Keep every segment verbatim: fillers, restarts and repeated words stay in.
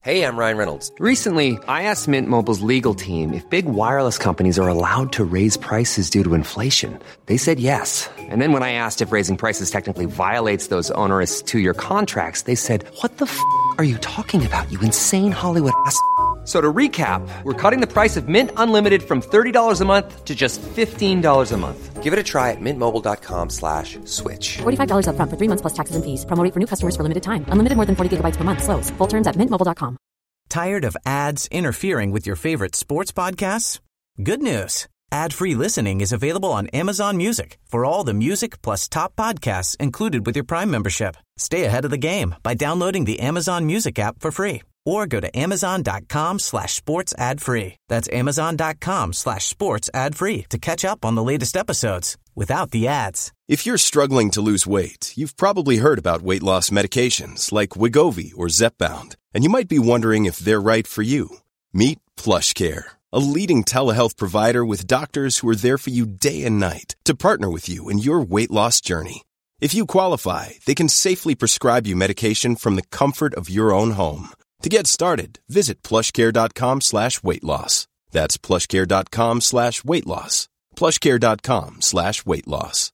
Hey, I'm Ryan Reynolds. Recently, I asked Mint Mobile's legal team if big wireless companies are allowed to raise prices due to inflation. They said yes. And then when I asked if raising prices technically violates those onerous two-year contracts, they said, what the f*** are you talking about, you insane Hollywood ass f- So to recap, we're cutting the price of Mint Unlimited from thirty dollars a month to just fifteen dollars a month. Give it a try at mintmobile.com slash switch. forty-five dollars up front for three months plus taxes and fees. Promo rate for new customers for limited time. Unlimited more than forty gigabytes per month. Slows full terms at mint mobile dot com. Tired of ads interfering with your favorite sports podcasts? Good news. Ad-free listening is available on Amazon Music for all the music plus top podcasts included with your Prime membership. Stay ahead of the game by downloading the Amazon Music app for free or go to amazon.com slash sports ad free. That's amazon.com slash sports ad free to catch up on the latest episodes without the ads. If you're struggling to lose weight, you've probably heard about weight loss medications like Wegovy or Zepbound, and you might be wondering if they're right for you. Meet PlushCare, a leading telehealth provider with doctors who are there for you day and night to partner with you in your weight loss journey. If you qualify, they can safely prescribe you medication from the comfort of your own home. To get started, visit plushcare.com slash weight loss. That's plushcare.com slash weight loss. plushcare.com slash weight loss.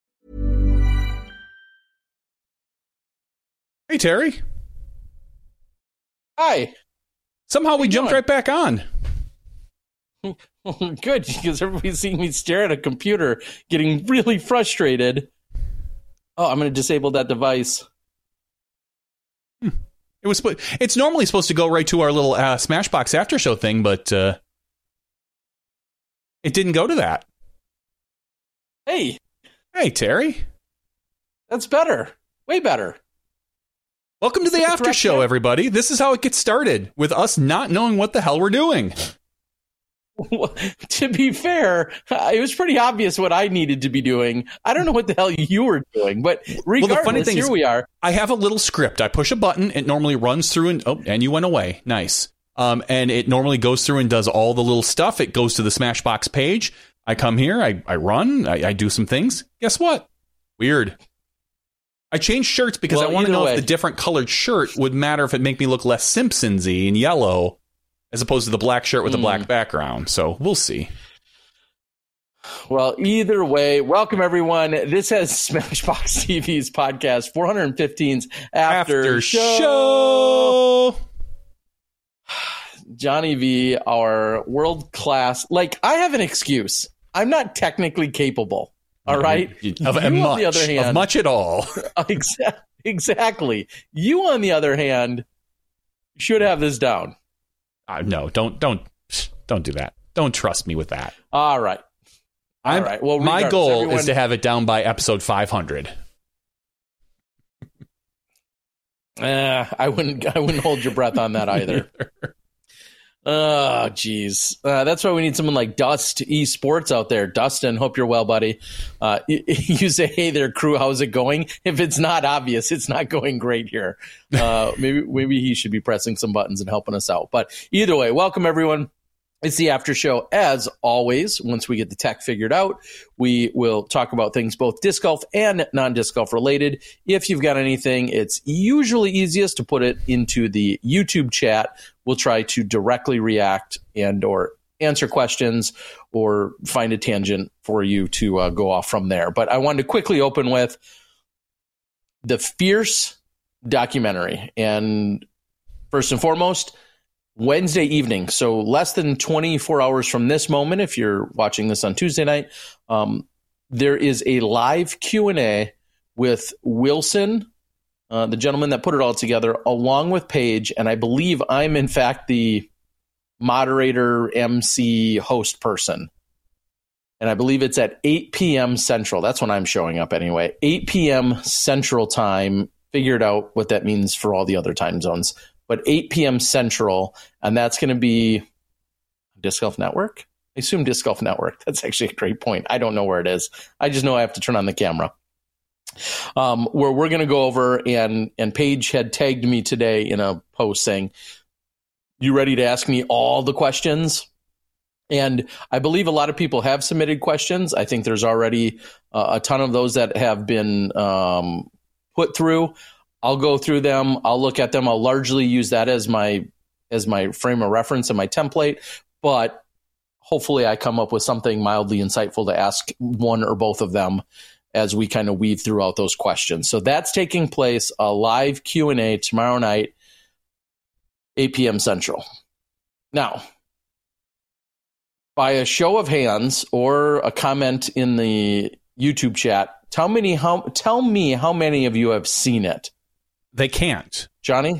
Hey, Terry. Hi. Somehow we jumped doing? right back on. Good, because everybody's seeing me stare at a computer, getting really frustrated. Oh, I'm going to disable that device. Hmm. It was. It's normally supposed to go right to our little uh, Smashbox after show thing, but uh, it didn't go to that. Hey. Hey, Terry. That's better. Way better. Welcome to the after show, everybody. This is how it gets started, with us not knowing what the hell we're doing. Well, to be fair, it was pretty obvious what I needed to be doing. I don't know what the hell you were doing, but regardless, well, the funny thing here is, we are. I have a little script. I push a button. It normally runs through and, oh, and you went away. Nice. Um, and it normally goes through and does all the little stuff. It goes to the Smashbox page. I come here. I, I run. I, I do some things. Guess what? Weird. I changed shirts because Well, I want to know way. if the different colored shirt would matter if it make me look less Simpsons-y and yellow, as opposed to the black shirt with the Mm. black background. So we'll see. Well, either way, welcome everyone. This has Smashbox T V's podcast four fifteen's After, After show. show. Johnny V, our world-class... Like, I have an excuse. I'm not technically capable, all right? Of, You, much, on the other hand... of much at all. Exa- Exactly. You, on the other hand, should have this down. Uh, no, don't, don't, don't do that. Don't trust me with that. All right. All I'm, right. Well, my regardless, goal everyone- is to have it down by episode five hundred. Uh, I wouldn't. I wouldn't hold your breath on that either. Oh, geez. Uh, that's why we need someone like Dust Esports out there. Dustin, hope you're well, buddy. Uh, you, you say, "Hey there, crew. How's it going?" If it's not obvious, it's not going great here. Uh, maybe maybe he should be pressing some buttons and helping us out. But either way, welcome everyone. It's the after show. As always, once we get the tech figured out, we will talk about things both disc golf and non-disc golf related. If you've got anything, it's usually easiest to put it into the YouTube chat. We'll try to directly react and or answer questions or find a tangent for you to uh, go off from there. But I wanted to quickly open with the Fierce documentary. And first and foremost, Wednesday evening, so less than twenty-four hours from this moment, if you're watching this on Tuesday night, um, there is a live Q and A with Wilson, uh, the gentleman that put it all together, along with Paige, and I believe I'm, in fact, the moderator, M C, host person. And I believe it's at eight p.m. Central. That's when I'm showing up anyway. eight p.m. Central time. Figured out what that means for all the other time zones. But eight p.m. Central, and that's going to be Disc Golf Network? I assume Disc Golf Network. That's actually a great point. I don't know where it is. I just know I have to turn on the camera. Um, where we're going to go over, and, and Paige had tagged me today in a post saying, "You ready to ask me all the questions?" And I believe a lot of people have submitted questions. I think there's already uh, a ton of those that have been um, put through. I'll go through them. I'll look at them. I'll largely use that as my as my frame of reference and my template. But hopefully I come up with something mildly insightful to ask one or both of them as we kind of weave throughout those questions. So that's taking place, a live Q and A tomorrow night, eight p.m. Central. Now, by a show of hands or a comment in the YouTube chat, tell me how tell me how many of you have seen it. They can't. Johnny?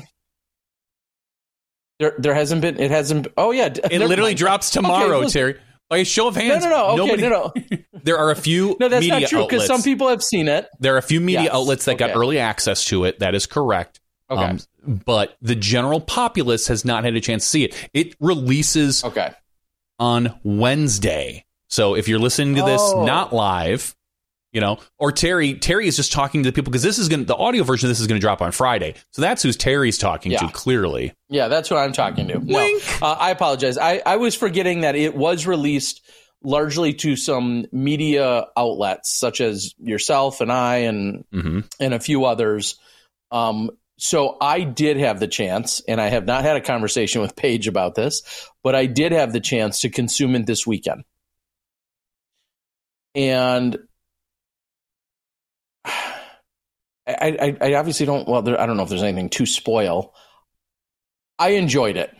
There there hasn't been it hasn't oh yeah. It literally mind. drops tomorrow, okay, well, Terry. By a show of hands. No, no, no. Okay, nobody, no, no. There are a few No, that's media not true because outlets. some people have seen it. There are a few media yes. outlets that okay. got early access to it. That is correct. Okay. Um, but the general populace has not had a chance to see it. It releases okay. on Wednesday. So if you're listening to this oh. not live, you know, or Terry, Terry is just talking to the people because this is going to, the audio version of this is going to drop on Friday. So that's who Terry's talking yeah. to clearly. Yeah, that's what I'm talking to. No, uh, I apologize. I, I was forgetting that it was released largely to some media outlets such as yourself and I and mm-hmm. and a few others. Um, so I did have the chance, and I have not had a conversation with Paige about this, but I did have the chance to consume it this weekend. And I, I, I obviously don't, well, there, I don't know if there's anything to spoil. I enjoyed it.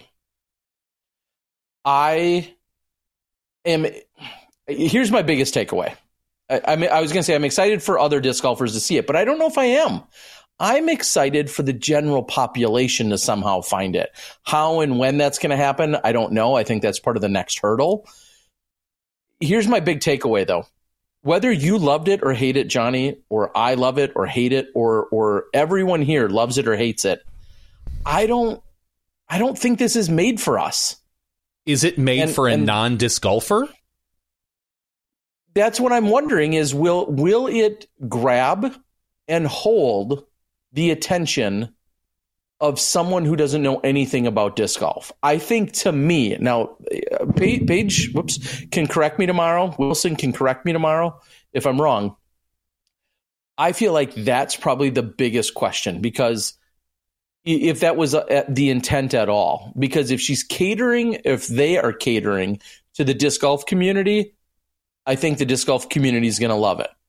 I am, here's my biggest takeaway. I, I, mean, I was going to say I'm excited for other disc golfers to see it, but I don't know if I am. I'm excited for the general population to somehow find it. How and when that's going to happen, I don't know. I think that's part of the next hurdle. Here's my big takeaway, though. Whether you loved it or hate it, Johnny, or I love it or hate it, or or everyone here loves it or hates it, I don't I don't think this is made for us. Is it made and, for a non-disc golfer? That's what I'm wondering is will will it grab and hold the attention of someone who doesn't know anything about disc golf? I think to me, now, Paige, whoops, can correct me tomorrow. Wilson can correct me tomorrow if I'm wrong. I feel like that's probably the biggest question, because if that was the intent at all, because if she's catering, if they are catering to the disc golf community, I think the disc golf community is going to love it.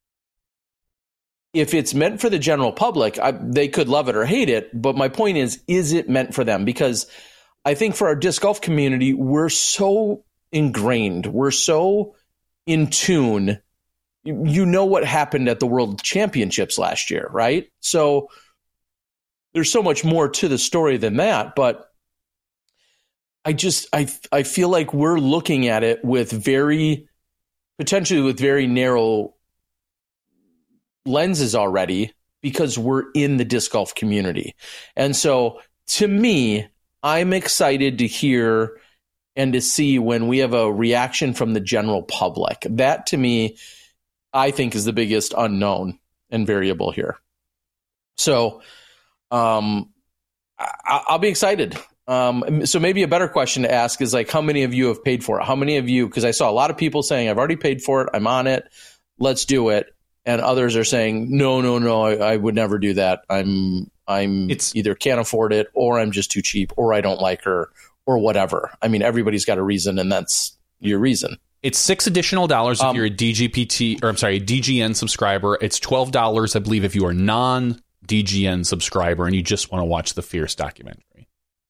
If it's meant for the general public, I, they could love it or hate it. But my point is, is it meant for them? Because I think for our disc golf community, we're so ingrained. We're so in tune. You know what happened at the World Championships last year, right? So there's so much more to the story than that. But I just, I, I feel like we're looking at it with very, potentially with very narrow lenses already, because we're in the disc golf community. And so to me, I'm excited to hear and to see when we have a reaction from the general public. That to me, I think is the biggest unknown and variable here. So um, I- I'll be excited. Um, so maybe a better question to ask is like, how many of you have paid for it? How many of you, because I saw a lot of people saying, I've already paid for it, I'm on it, let's do it. And others are saying, no, no, no, I, I would never do that. I'm I'm it's, either can't afford it, or I'm just too cheap, or I don't like her, or whatever. I mean, everybody's got a reason, and that's your reason. It's six additional dollars if um, you're a D G P T, or I'm sorry, a D G N subscriber. It's twelve dollars, I believe, if you are non-D G N subscriber and you just want to watch the Fierce documentary.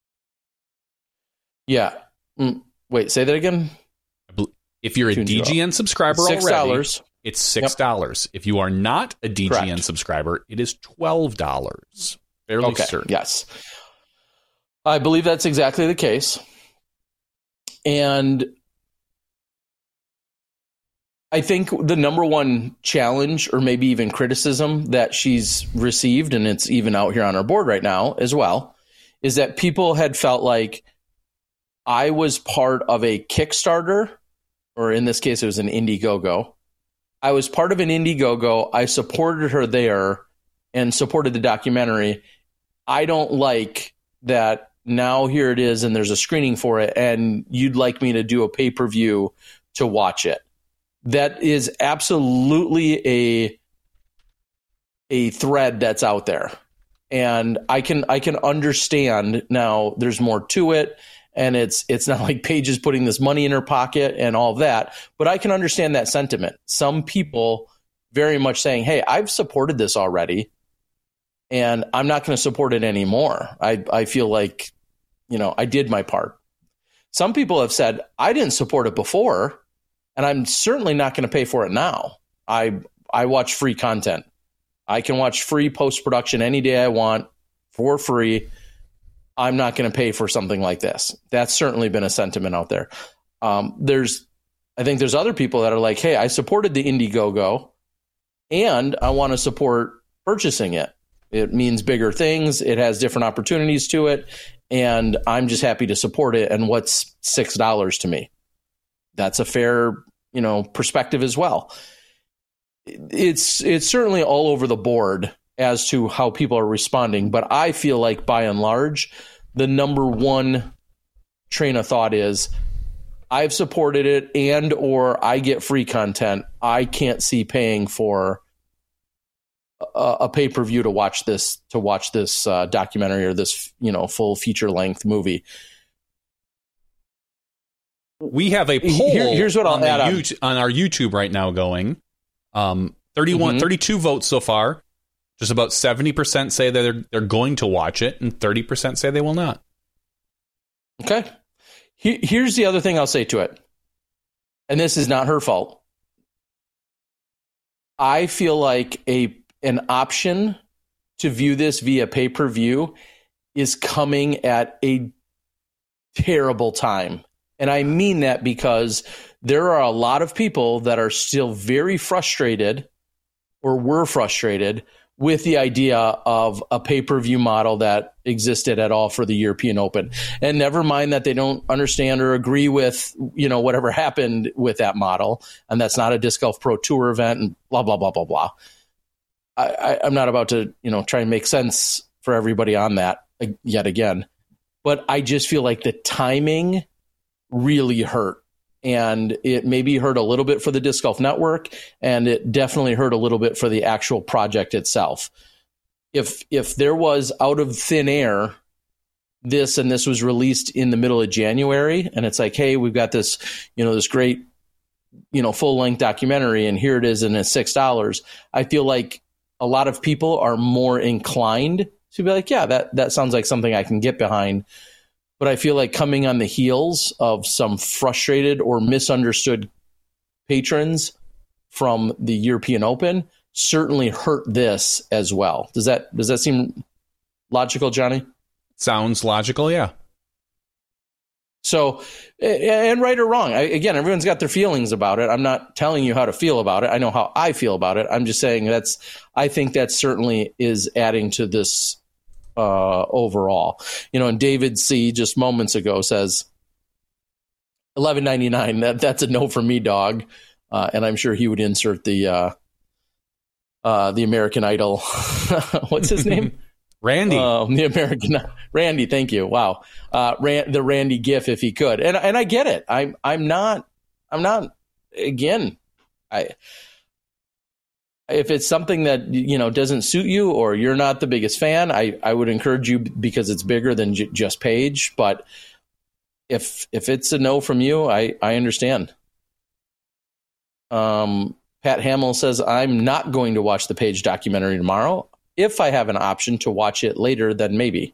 Yeah. Mm, wait, say that again? If you're a D G N subscriber six dollars. already, it's six dollars. Yep. If you are not a D G N Correct. subscriber, it is twelve dollars. Fairly okay. certain. Yes. I believe that's exactly the case. And I think the number one challenge, or maybe even criticism, that she's received, and it's even out here on our board right now as well, is that people had felt like I was part of a Kickstarter, or in this case, it was an Indiegogo. I was part of an Indiegogo. I supported her there and supported the documentary. I don't like that now here it is and there's a screening for it, and you'd like me to do a pay-per-view to watch it. That is absolutely a, a thread that's out there. And I can I can understand now there's more to it, and it's it's not like Paige is putting this money in her pocket and all of that, but I can understand that sentiment. Some people very much saying, hey, I've supported this already, and I'm not going to support it anymore. I, I feel like, you know, I did my part. Some people have said, I didn't support it before, and I'm certainly not going to pay for it now. I I watch free content. I can watch free post-production any day I want for free. I'm not going to pay for something like this. That's certainly been a sentiment out there. Um, there's, I think there's other people that are like, hey, I supported the Indiegogo and I want to support purchasing it. It means bigger things. It has different opportunities to it. And I'm just happy to support it. And what's six dollars to me? That's a fair, you know, perspective as well. It's it's certainly all over the board as to how people are responding, but I feel like by and large, the number one train of thought is I've supported it and or I get free content. I can't see paying for a, a pay-per-view to watch this to watch this uh, documentary or this, you know, full feature-length movie. We have a poll Here, here's what I'll on, add the on. YouTube, on our YouTube right now going. Um, thirty-one, Mm-hmm. thirty-two votes so far. Just about seventy percent say that they're, they're going to watch it, and thirty percent say they will not. Okay. He, here's the other thing I'll say to it. And this is not her fault. I feel like a an option to view this via pay-per-view is coming at a terrible time. And I mean that because there are a lot of people that are still very frustrated or were frustrated with the idea of a pay-per-view model that existed at all for the European Open. And never mind that they don't understand or agree with, you know, whatever happened with that model. And that's not a Disc Golf Pro Tour event and blah, blah, blah, blah, blah. I, I, I'm not about to, you know, try and make sense for everybody on that yet again. But I just feel like the timing really hurt. And it maybe hurt a little bit for the Disc Golf Network, and it definitely hurt a little bit for the actual project itself. If if there was out of thin air this and this was released in the middle of January, and it's like, hey, we've got this, you know, this great, you know, full length documentary, and here it is, and it's six dollars. I feel like a lot of people are more inclined to be like, yeah, that that sounds like something I can get behind. But I feel like coming on the heels of some frustrated or misunderstood patrons from the European Open certainly hurt this as well. Does that does that seem logical, Johnny? Sounds logical, yeah. So, and right or wrong, I, again, everyone's got their feelings about it. I'm not telling you how to feel about it. I know how I feel about it. I'm just saying that's, I think that certainly is adding to this Uh, overall, you know, and David C just moments ago says eleven ninety-nine. That that's a no for me, dog. Uh, and I'm sure he would insert the uh, uh, the American Idol. What's his name? Randy. Um, the American Randy. Thank you. Wow. Uh, Ran, the Randy GIF, if he could. And and I get it. I'm I'm not. I'm not. Again, I. If it's something that, you know, doesn't suit you or you're not the biggest fan, I, I would encourage you because it's bigger than j- just Paige. But if if it's a no from you, I, I understand. Um, Pat Hamill says, I'm not going to watch the Paige documentary tomorrow. If I have an option to watch it later, then maybe.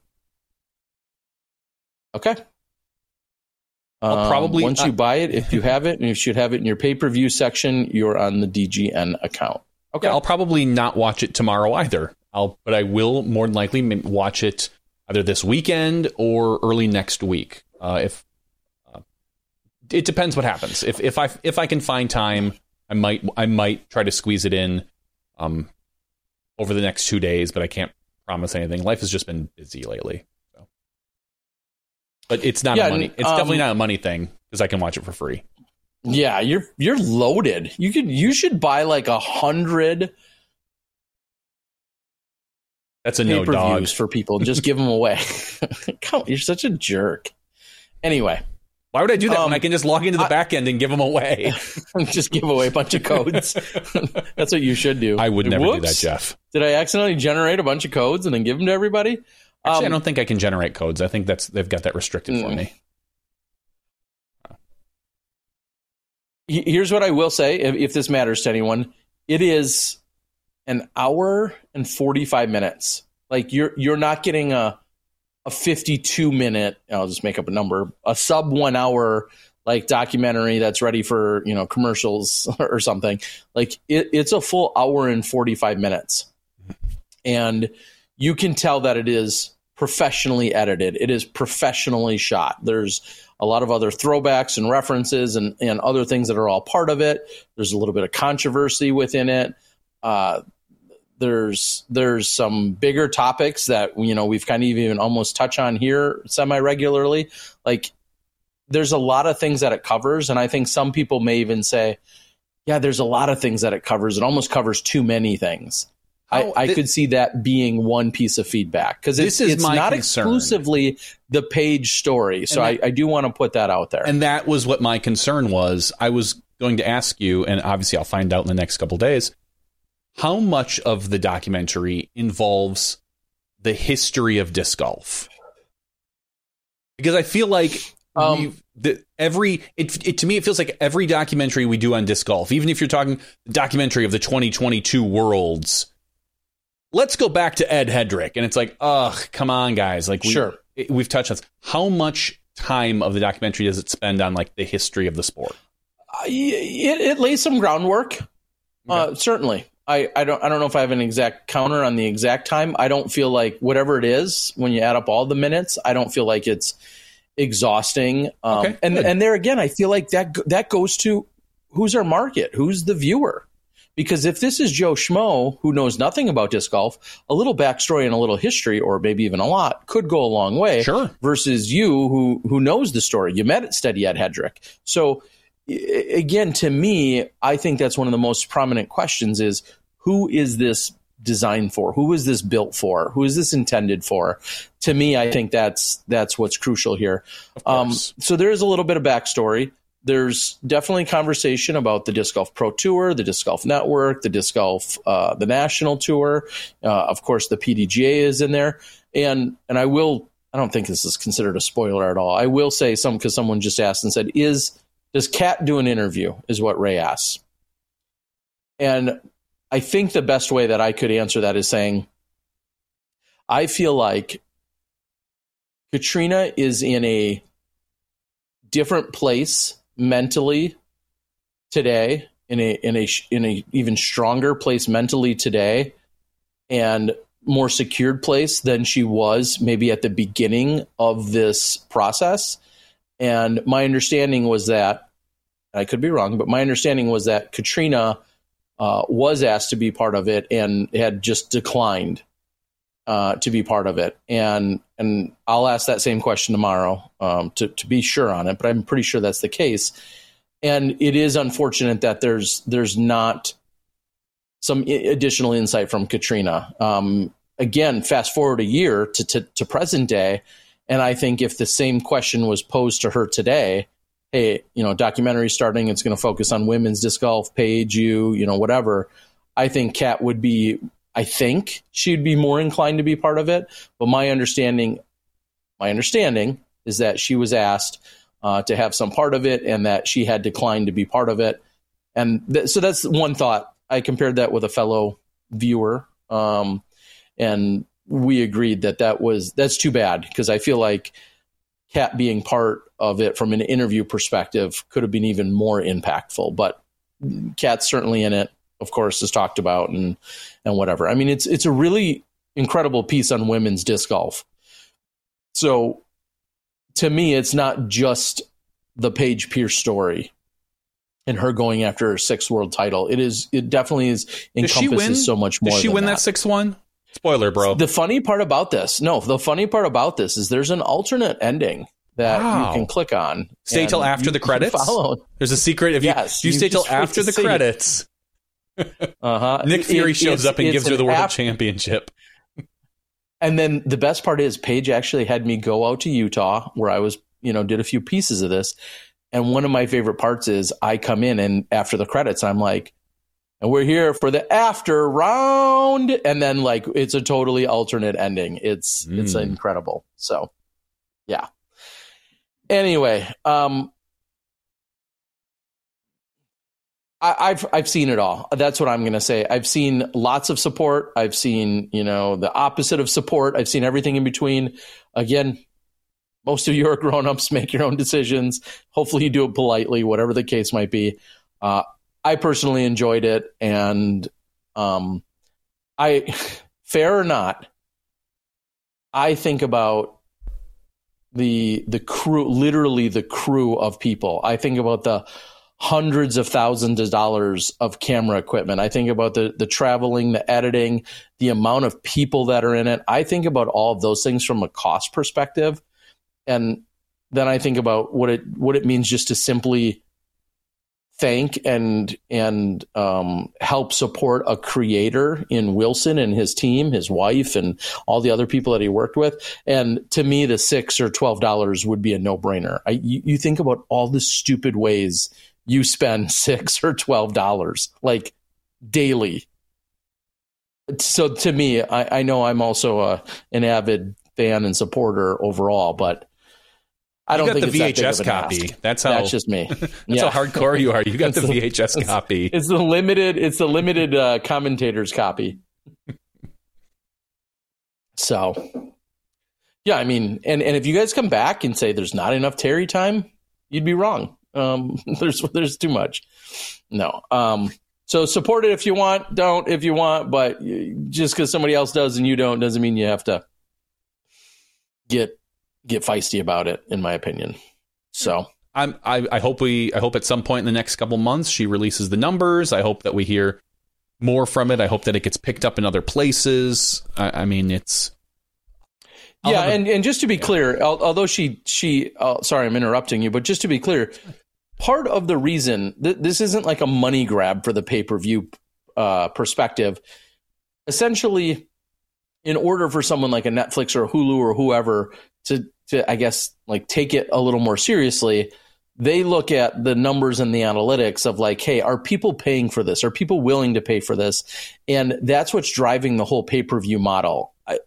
Okay. I'll Um, probably once you buy it, if you have it, and you should have it in your pay-per-view section, you're on the D G N account. Okay. Yeah, I'll probably not watch it tomorrow either. I'll, but I will more than likely watch it either this weekend or early next week. Uh, if uh, it depends what happens. If if I if I can find time, I might I might try to squeeze it in um, over the next two days. But I can't promise anything. Life has just been busy lately. So. But it's not Yeah, a money. It's um, definitely not a money thing because I can watch it for free. Yeah, you're you're loaded. You could you should buy like a hundred That's a no dog pay-per-views for people. Just give them away. Come, you're such a jerk. Anyway, Why would I do that Um, when I can just log into the I- back end and give them away? Just give away a bunch of codes. That's what you should do. I would never Whoops. do that, Jeff. Did I accidentally generate a bunch of codes and then give them to everybody? Actually, Um, I don't think I can generate codes. I think that's they've got that restricted for Mm. me. he- Here's what I will say, if, if this matters to anyone. It is an hour and forty-five minutes. Like you're you're not getting a a fifty-two minute, I'll just make up a number, a sub one hour like documentary that's ready for, you know, commercials or something. Like it, it's a full hour and forty-five minutes. And you can tell that it is professionally edited. It is professionally shot. There's a lot of other throwbacks and references and, and other things that are all part of it. There's a little bit of controversy within it. Uh, There's there's some bigger topics that, you know, we've kind of even almost touch on here semi-regularly. Like there's a lot of things that it covers. And I think some people may even say, yeah, there's a lot of things that it covers. It almost covers too many things. Oh, I, I th- could see that being one piece of feedback because it's, This is it's my not concern. exclusively the page story. So And that- I, I do want to put that out there. And that was what my concern was. I was going to ask you, and obviously I'll find out in the next couple of days, how much of the documentary involves the history of disc golf? Because I feel like Um, we've- the, every it, it to me it feels like every documentary we do on disc golf, even if you're talking the documentary of the twenty twenty-two Worlds, let's go back to Ed Hedrick, and it's like, ugh, come on, guys, like we, Sure. it, we've touched on this. How much time of the documentary does it spend on like the history of the sport? it, it lays some groundwork. Uh, certainly. I, I don't I don't know if I have an exact counter on the exact time. I don't feel like whatever it is, when you add up all the minutes, I don't feel like it's exhausting. Um, Okay, and good. and there again, I feel like that that goes to who's our market, who's the viewer. Because if this is Joe Schmo who knows nothing about disc golf, a little backstory and a little history, or maybe even a lot, could go a long way. Sure. Versus you who who knows the story. You met at Steady Ed Hedrick. So I- again, to me, I think that's one of the most prominent questions is who is this designed for? Who is this built for? Who is this intended for? To me, I think that's that's what's crucial here. Um, course. so there is a little bit of backstory. There's definitely conversation about the Disc Golf Pro Tour, the Disc Golf Network, the Disc Golf, uh, the National Tour. Uh, of course, the P D G A is in there. And and I will, I don't think this is considered a spoiler at all. I will say some, because someone just asked and said, is does Kat do an interview, is what Ray asks. And I think the best way that I could answer that is saying, I feel like Katrina is in a different place mentally today, in a in a in a even stronger place mentally today, and more secured place than she was maybe at the beginning of this process. And my understanding was that, I could be wrong, but my understanding was that Katrina uh, was asked to be part of it and had just declined uh, to be part of it. And and I'll ask that same question tomorrow um, to, to be sure on it, but I'm pretty sure that's the case. And it is unfortunate that there's there's not some I- additional insight from Katrina. Um, again, fast forward a year to, to, to present day, and I think if the same question was posed to her today, hey, you know, documentary starting, it's going to focus on women's disc golf, page you, you know, whatever. I think Kat would be, I think she'd be more inclined to be part of it. But my understanding, my understanding is that she was asked uh, to have some part of it and that she had declined to be part of it. And th- so that's one thought. I compared that with a fellow viewer. Um, and we agreed that that was, that's too bad, because I feel like Kat being part of it from an interview perspective could have been even more impactful. But Kat's certainly in it, of course, is talked about and and whatever. I mean, it's it's a really incredible piece on women's disc golf. So to me, it's not just the Paige Pierce story and her going after her sixth world title. It is it definitely is Does she encompasses win? so much more. Did she than win that that sixth one? Spoiler, bro. The funny part about this, no, the funny part about this is there's an alternate ending that Wow. you can click on. Stay and till after you the can credits? Follow. There's a secret. If you, Yes, you, you stay till just wait after to the see. credits, Uh-huh. Nick Fury It- shows it's- up and it's gives her an the world app- championship. And then the best part is Paige actually had me go out to Utah, where I was you know, did a few pieces of this. And one of my favorite parts is I come in and after the credits, I'm like, and we're here for the after round. And then like, it's a totally alternate ending. It's, mm. it's incredible. So yeah. Anyway, um, I, I've, I've seen it all. That's what I'm going to say. I've seen lots of support. I've seen, you know, the opposite of support. I've seen everything in between. Again, most of you are grown-ups, make your own decisions. Hopefully you do it politely, whatever the case might be. Uh, I personally enjoyed it, and um, I, fair or not, I think about the the crew, literally the crew of people. I think about the hundreds of thousands of dollars of camera equipment. I think about the the traveling, the editing, the amount of people that are in it. I think about all of those things from a cost perspective, and then I think about what it what it means just to simply thank and and um, help support a creator in Wilson and his team, his wife, and all the other people that he worked with. And to me, the six or twelve dollars would be a no brainer. I, you, you think about all the stupid ways you spend six or twelve dollars like daily. So to me, I, I know I'm also a, an avid fan and supporter overall, but I don't you got think the it's V H S that big of an copy. ask. That's how. That's just me. That's yeah. how hardcore you are. You got the the, V H S it's, copy. It's the limited. It's the limited uh, commentator's copy. So, yeah, I mean, and, and if you guys come back and say there's not enough Terry time, you'd be wrong. Um, there's there's too much. No. Um, so support it if you want. Don't if you want. But just because somebody else does and you don't doesn't mean you have to get. get feisty about it, in my opinion. So I'm, I, I hope we, I hope at some point in the next couple months she releases the numbers. I hope that we hear more from it. I hope that it gets picked up in other places. I, I mean, it's. I'll yeah, a, and, and just to be clear, although she she, uh, sorry, I'm interrupting you, but just to be clear, part of the reason th- this isn't like a money grab for the pay per view uh, perspective. Essentially, in order for someone like a Netflix or Hulu or whoever to to, I guess, like take it a little more seriously, they look at the numbers and the analytics of like, hey, are people paying for this? Are people willing to pay for this? And that's what's driving the whole pay-per-view model. I,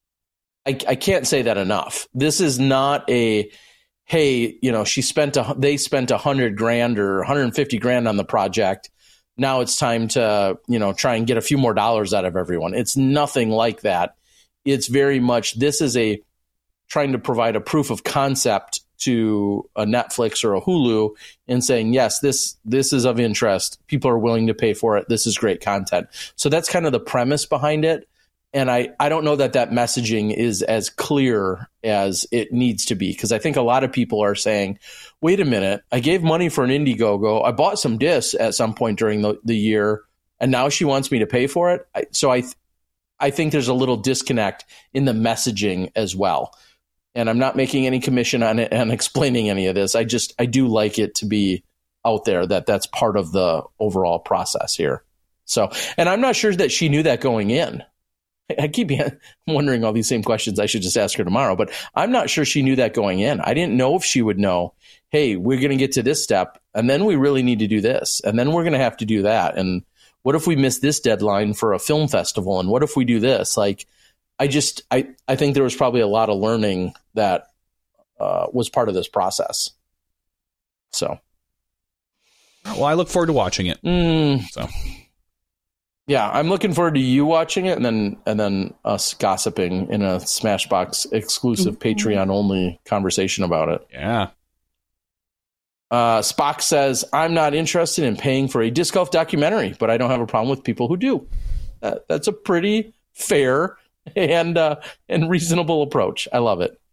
I, I can't say that enough. This is not a, hey, you know, she spent a, they spent a hundred grand or one hundred fifty grand on the project. Now it's time to, you know, try and get a few more dollars out of everyone. It's nothing like that. It's very much, this is a, trying to provide a proof of concept to a Netflix or a Hulu and saying, yes, this this is of interest. People are willing to pay for it. This is great content. So that's kind of the premise behind it. And I, I don't know that that messaging is as clear as it needs to be, because I think a lot of people are saying, wait a minute, I gave money for an Indiegogo. I bought some discs at some point during the, the year, and now she wants me to pay for it. I, so I, I think there's a little disconnect in the messaging as well. And I'm not making any commission on it and explaining any of this. I just, I do like it to be out there that that's part of the overall process here. So, and I'm not sure that she knew that going in. I keep wondering all these same questions. I should just ask her tomorrow, but I'm not sure she knew that going in. I didn't know if she would know, hey, we're going to get to this step and then we really need to do this. And then we're going to have to do that. And what if we miss this deadline for a film festival? And what if we do this? Like, I just, I, I think there was probably a lot of learning that uh, was part of this process. So. Well, I look forward to watching it. Mm, so. Yeah, I'm looking forward to you watching it and then and then us gossiping in a Smashbox exclusive mm-hmm. Patreon only conversation about it. Yeah. Uh, Spock says, I'm not interested in paying for a disc golf documentary, but I don't have a problem with people who do. Uh, that's a pretty fair and uh, and reasonable approach. I love it.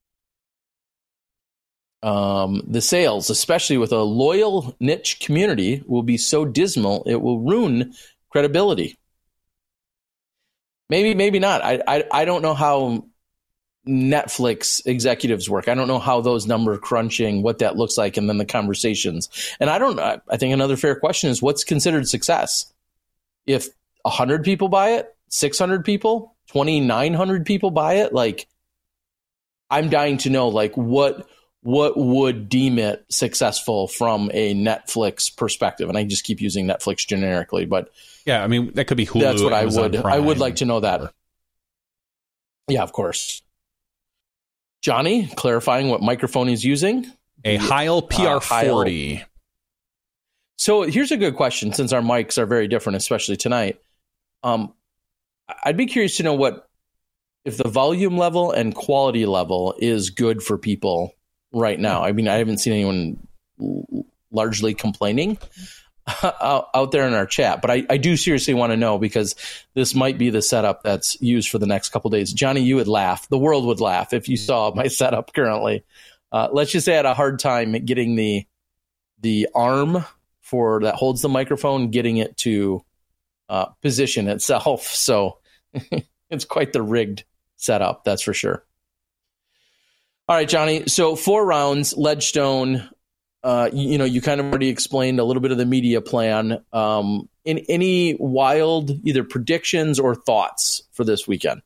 Um, the sales, especially with a loyal niche community, will be so dismal it will ruin credibility. Maybe, maybe not. I, I, I don't know how Netflix executives work. I don't know how those number crunching, what that looks like, and then the conversations. And I don't. I think another fair question is what's considered success. If a hundred people buy it, six hundred people, twenty nine hundred people buy it, like I'm dying to know, like what what would deem it successful from a Netflix perspective. And I just keep using Netflix generically, but yeah, I mean, that could be Hulu. That's what Amazon I would, Prime. I would like to know that. Yeah, of course. Johnny, clarifying what microphone he's using. A Heil P R forty. Uh, Heil. So here's a good question, since our mics are very different, especially tonight. Um, I'd be curious to know what, if the volume level and quality level is good for people right now. I mean, I haven't seen anyone l- largely complaining out, out there in our chat, but I, I do seriously want to know, because this might be the setup that's used for the next couple of days. Johnny, you would laugh. The world would laugh if you saw my setup currently. Uh, let's just say I had a hard time getting the the arm for that holds the microphone, getting it to uh, position itself. So it's quite the rigged setup, that's for sure. All right, Johnny. So four rounds, Ledgestone. Uh, you, you know, you kind of already explained a little bit of the media plan. Um, in any wild either predictions or thoughts for this weekend?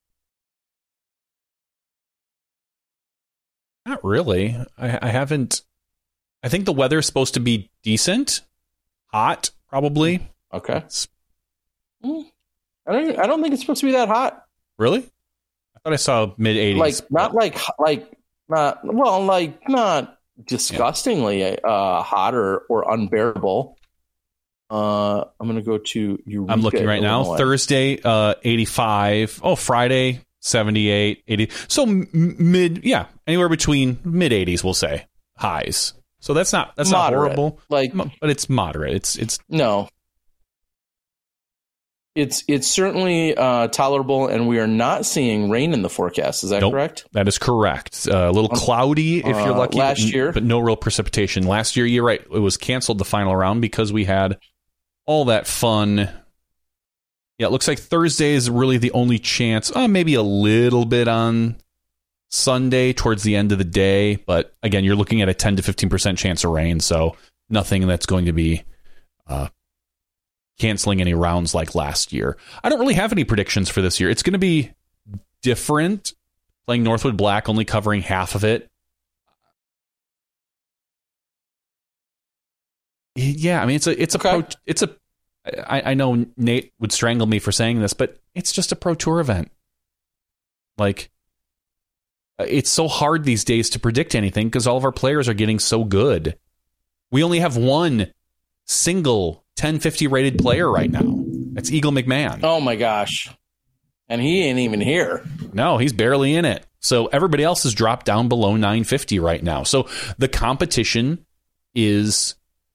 Not really. I, I haven't. I think the weather's supposed to be decent, hot, probably. Okay. Mm, I don't. I don't think it's supposed to be that hot. Really? I thought I saw mid eighties. Like not like like not well like not disgustingly yeah. uh, hot or, or unbearable. Uh, I'm gonna go to Eureka, I'm looking right Illinois. now. Thursday, uh, eighty-five. Oh, Friday, seventy-eight, eighty. So m- mid, yeah, anywhere between mid eighties, we'll say highs. So that's not that's moderate. not horrible, Like, but it's moderate. It's it's no. It's it's certainly uh, tolerable, and we are not seeing rain in the forecast. Is that nope, correct? That is correct. Uh, a little cloudy if you're Uh, lucky. last but, year. but no real precipitation. Last year, you're right. It was canceled the final round because we had all that fun. Yeah, it looks like Thursday is really the only chance. Uh, maybe a little bit on Sunday towards the end of the day, but again, you're looking at a ten to fifteen percent chance of rain, so nothing that's going to be uh, canceling any rounds like last year. I don't really have any predictions for this year. It's going to be different, playing Northwood Black, only covering half of it. Yeah, I mean, it's a it's a Okay. pro, it's a I, I know Nate would strangle me for saying this, but it's just a pro tour event. Like, it's so hard these days to predict anything because all of our players are getting so good. We only have one single ten fifty rated player right now. That's Eagle McMahon. Oh my gosh. And he ain't even here. No, he's barely in it. So everybody else has dropped down below nine fifty right now. So the competition is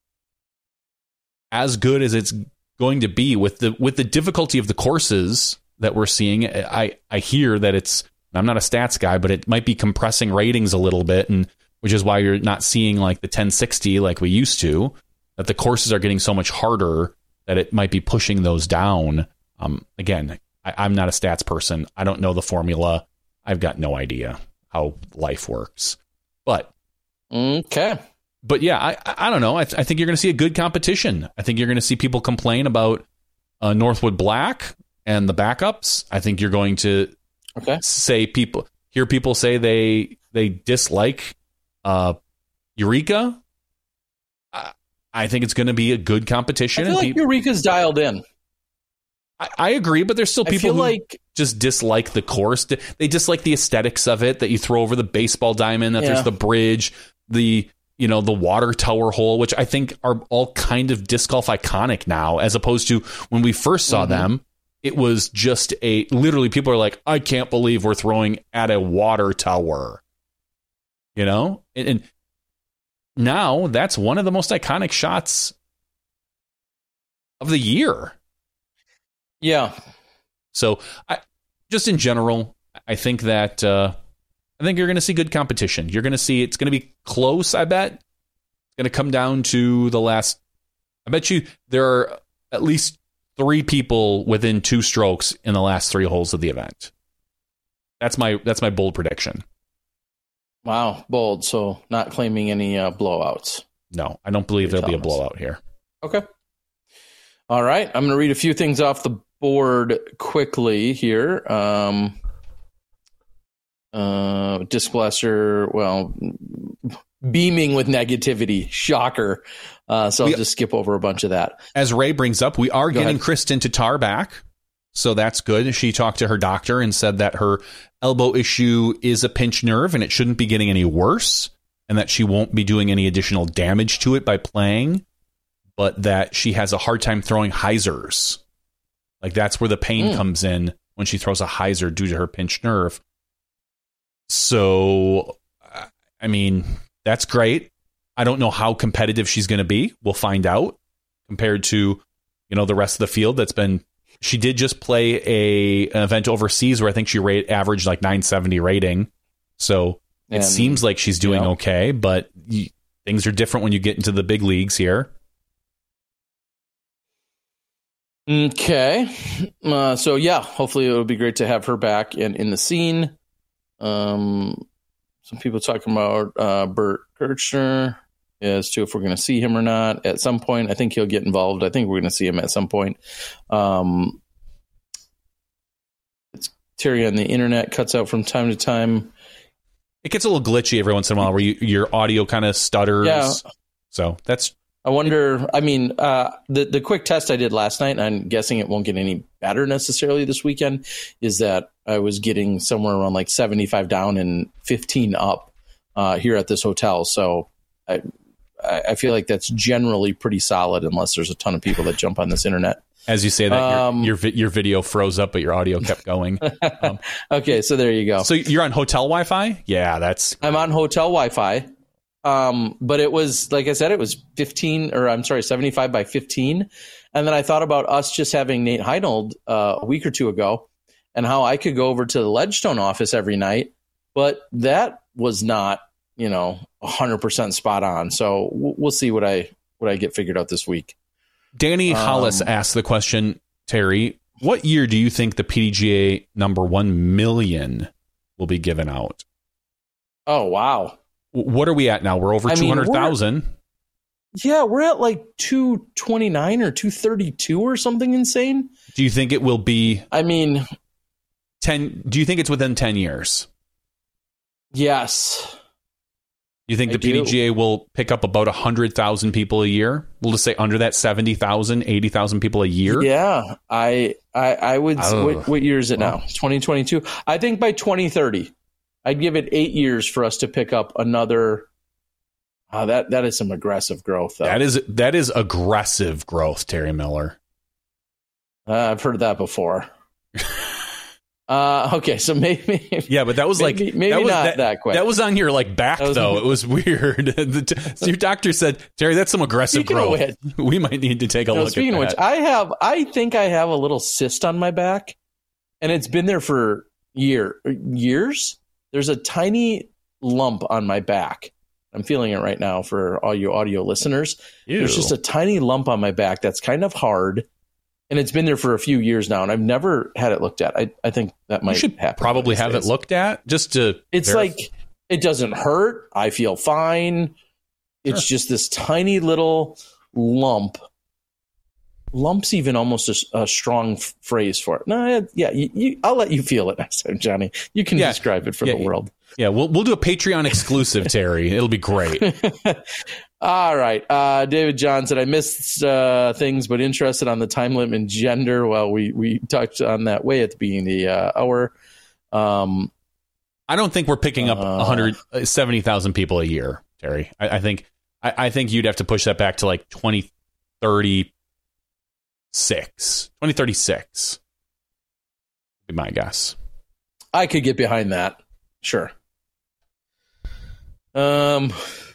as good as it's going to be with the with the difficulty of the courses that we're seeing. I, I hear that it's, I'm not a stats guy, but it might be compressing ratings a little bit, and which is why you're not seeing like the ten sixty like we used to, that the courses are getting so much harder that it might be pushing those down. Um, again, I, I'm not a stats person. I don't know the formula. I've got no idea how life works. But Okay. But yeah, I I don't know. I, th- I think you're going to see a good competition. I think you're going to see people complain about uh, Northwood Black and the backups. I think you're going to Okay. say people hear people say they they dislike uh, Eureka. I, I think it's going to be a good competition. I feel and like pe- Eureka's dialed in. I, I agree, but there's still I people feel who like just dislike the course. They dislike the aesthetics of it, that you throw over the baseball diamond, that Yeah. there's the bridge, the you know the water tower hole, which I think are all kind of disc golf iconic now, as opposed to when we first saw Mm-hmm. them. It was just a literally people are like, I can't believe we're throwing at a water tower, you know, and, and now that's one of the most iconic shots of the year. Yeah. So, I, just in general, I think that uh, I think you're going to see good competition. You're going to see it's going to be close. I bet it's going to come down to the last. I bet you there are at least three people within two strokes in the last three holes of the event. That's my that's my bold prediction. Wow. Bold. So not claiming any uh, blowouts. No, I don't believe You're there'll be a telling us. blowout here. Okay. All right. I'm going to read a few things off the board quickly here. Um, uh, Disc Blaster, well, beaming with negativity. Shocker. Uh, so I'll we, just skip over a bunch of that. As Ray brings up, we are Go getting ahead. Kristen Tatar back. So that's good. She talked to her doctor and said that her elbow issue is a pinched nerve and it shouldn't be getting any worse, and that she won't be doing any additional damage to it by playing, but that she has a hard time throwing hyzers. Like that's where the pain mm. comes in when she throws a hyzer due to her pinched nerve. So, I mean, that's great. I don't know how competitive she's going to be. We'll find out compared to, you know, the rest of the field that's been. She did just play a an event overseas where I think she rate averaged like nine seventy rating. So it and, seems like she's doing you know, okay, but you, things are different when you get into the big leagues here. Okay. Uh, so, yeah, hopefully it would be great to have her back and in the scene. Um, some people talking about uh, Bert Kirchner as to if we're going to see him or not at some point. I think he'll get involved. I think we're going to see him at some point. Um, it's Terry on the internet cuts out from time to time. It gets a little glitchy every once in a while where you, your audio kind of stutters. Yeah. So that's. I wonder, I mean, uh, the, the quick test I did last night, and I'm guessing it won't get any better necessarily this weekend, is that I was getting somewhere around like seventy-five down and fifteen up uh, here at this hotel. So I, I feel like that's generally pretty solid unless there's a ton of people that jump on this internet. As you say that, um, your, your your video froze up, but your audio kept going. Um, okay, so there you go. So you're on hotel Wi-Fi? Yeah, that's. I'm on hotel Wi-Fi. Um, but it was, like I said, it was fifteen, or I'm sorry, seventy-five by fifteen. And then I thought about us just having Nate Heinold uh, a week or two ago and how I could go over to the Ledgestone office every night, but that was not, you know, one hundred percent spot on. So we'll see what I what I get figured out this week. Danny um, Hollis asked the question, Terry, what year do you think the P D G A number one million will be given out? Oh, wow. What are we at now? We're over I mean, two hundred thousand. Yeah, we're at like two twenty-nine or two thirty-two or something insane. Do you think it will be I mean, ten? Do you think it's within ten years? Yes. You think I the P D G A do. will pick up about one hundred thousand people a year? We'll just say under that seventy thousand, eighty thousand people a year? Yeah, I I, I would. Oh. What, what year is it now? twenty twenty-two. I think by twenty thirty, I'd give it eight years for us to pick up another. Uh, that that is some aggressive growth, though. That is that is aggressive growth, Terry Miller. Uh, I've heard that before. uh, okay, so maybe. Yeah, but that was maybe, like maybe that was, not that, that quick. That was on your like back was, though. It was weird. The, so your doctor said, Terry, that's some aggressive Speaking growth. of which, we might need to take a no, look speaking at of that. which, I have. I think I have a little cyst on my back, and it's been there for year years. There's a tiny lump on my back. I'm feeling it right now for all you audio listeners. Ew. There's just a tiny lump on my back that's kind of hard, and it's been there for a few years now, and I've never had it looked at. I, I think that might you should happen. probably these have days. it looked at just to. It's verif- like it doesn't hurt. I feel fine. It's Sure. just this tiny little lump. Lump's even almost a, a strong f- phrase for it. No, yeah, you, you, I'll let you feel it next time, Johnny. You can Yeah. describe it for Yeah, the world. Yeah, we'll we'll do a Patreon exclusive, Terry. It'll be great. All right. Uh, David John said, I missed uh, things, but interested on the time limit and gender. Well, we, we touched on that way at the beginning of the uh, hour. Um, I don't think we're picking up Uh, one hundred seventy thousand people a year, Terry. I, I think I, I think you'd have to push that back to like twenty thirty-six. twenty thirty-six would be my guess. I could get behind that. Sure. Um,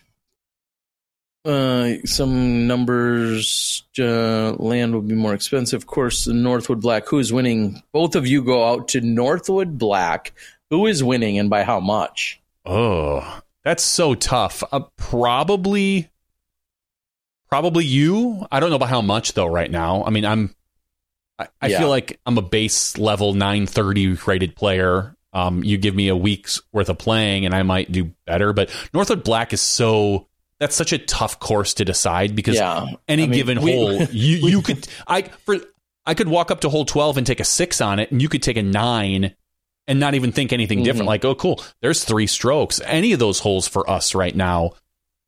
uh, some numbers, uh, land would be more expensive. Of course, Northwood Black. Who is winning? Both of you go out to Northwood Black. Who is winning and by how much? Oh, that's so tough. Uh, probably, probably you. I don't know about how much though. Right now, I mean, I'm. I, I Yeah. feel like I'm a base level nine thirty rated player. Um, you give me a week's worth of playing, and I might do better. But Northwood Black is so. That's such a tough course to decide because Yeah. any I mean, given we- hole, you you could I for I could walk up to hole twelve and take a six on it, and you could take a nine and not even think anything Mm-hmm. different. Like, oh, cool, there's three strokes. Any of those holes for us right now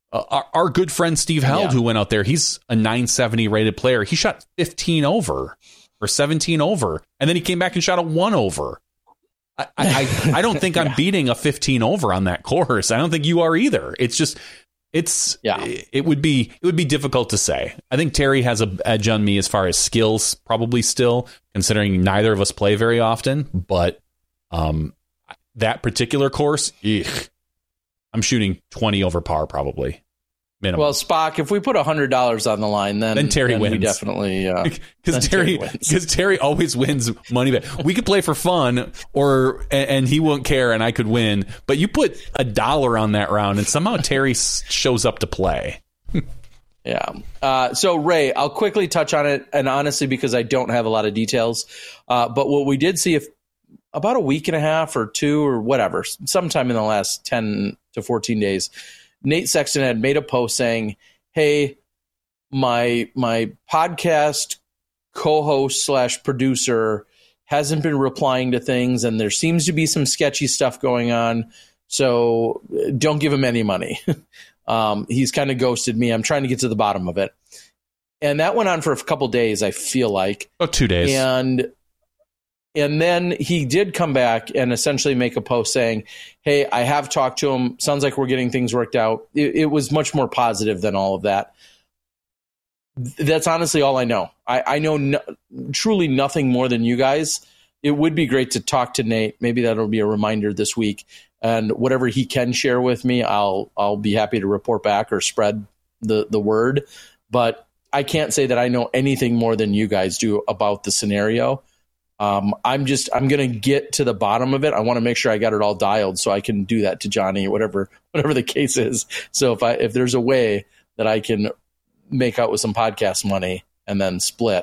Uh, our, our good friend Steve Held, yeah. who went out there, he's a nine seventy rated player. He shot fifteen over or seventeen over, and then he came back and shot a one over. I, I, I don't think I'm yeah. beating a fifteen over on that course. I don't think you are either. It's just, it's, yeah. it would be, it would be difficult to say. I think Terry has a edge on me as far as skills, probably still, considering neither of us play very often. But um, that particular course, ugh, I'm shooting twenty over par probably. Minimum. Well, Spock, if we put one hundred dollars on the line, then, then Terry then wins. We definitely, because uh, Terry, because Terry, Terry always wins money back. We could play for fun, or and, and he won't care, and I could win. But you put a dollar on that round, and somehow Terry shows up to play. Yeah. Uh, so, Ray, I'll quickly touch on it, and honestly, because I don't have a lot of details. Uh, but what we did see, if about a week and a half or two or whatever, sometime in the last ten to fourteen days, Nate Sexton had made a post saying, hey, my my podcast co-host slash producer hasn't been replying to things, and there seems to be some sketchy stuff going on, so don't give him any money. um, he's kind of ghosted me. I'm trying to get to the bottom of it. And that went on for a couple days, I feel like. Oh, two days. And And then he did come back and essentially make a post saying, hey, I have talked to him. Sounds like we're getting things worked out. It, it was much more positive than all of that. That's honestly all I know. I, I know no, truly nothing more than you guys. It would be great to talk to Nate. Maybe that'll be a reminder this week. And whatever he can share with me, I'll I'll be happy to report back or spread the, the word. But I can't say that I know anything more than you guys do about the scenario. Um, I'm just, I'm going to get to the bottom of it. I want to make sure I got it all dialed so I can do that to Johnny, whatever, whatever the case is. So if I, if there's a way that I can make out with some podcast money and then split,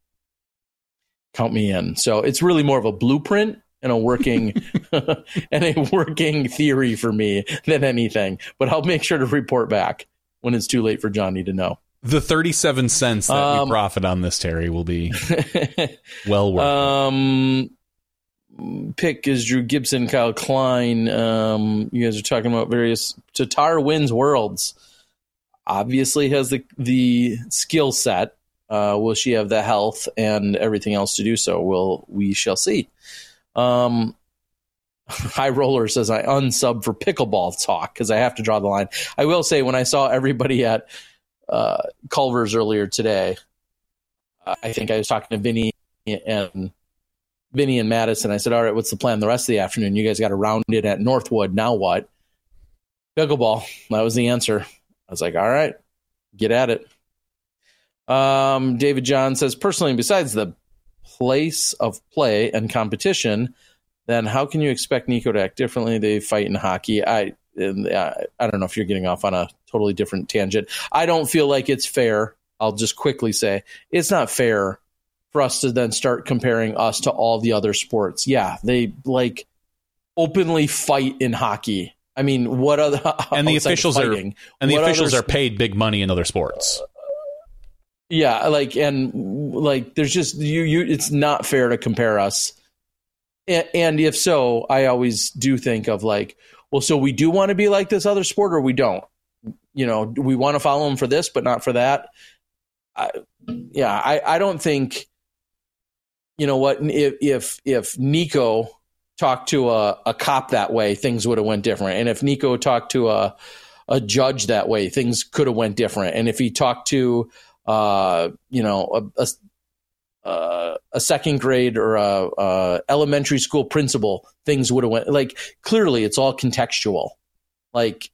count me in. So it's really more of a blueprint and a working, and a working theory for me than anything, but I'll make sure to report back when it's too late for Johnny to know. The thirty-seven cents that um, we profit on this, Terry, will be well worth um, it. Pick is Drew Gibson, Kyle Klein. Um, you guys are talking about various. Tatar wins Worlds. Obviously has the the skill set. Uh, will she have the health and everything else to do so? Will we shall see. Um, High Roller says I unsub for pickleball talk because I have to draw the line. I will say when I saw everybody at Uh, Culver's earlier today, uh, I think I was talking to Vinny and Vinny and Madison. I said, all right, what's the plan the rest of the afternoon? You guys got to round it at Northwood. Now what? Pickleball. That was the answer. I was like, all right, get at it. Um, David John says, personally, besides the place of play and competition, then how can you expect Nico to act differently? They fight in hockey. I, I don't know if you're getting off on a totally different tangent. I don't feel like it's fair. I'll just quickly say it's not fair for us to then start comparing us to all the other sports. Yeah, they like openly fight in hockey. I mean, what other and the officials are and the officials are paid big money in other sports. Yeah, like and like there's just you you it's not fair to compare us. And, and if so, I always do think of like, well, so we do want to be like this other sport or we don't? You know, do we want to follow them for this, but not for that? I, yeah, I, I don't think, you know what, if if, if Nico talked to a, a cop that way, things would have went different. And if Nico talked to a, a judge that way, things could have went different. And if he talked to, uh, you know, a, a Uh, a second grade or a, a elementary school principal, things would have went like clearly it's all contextual. Like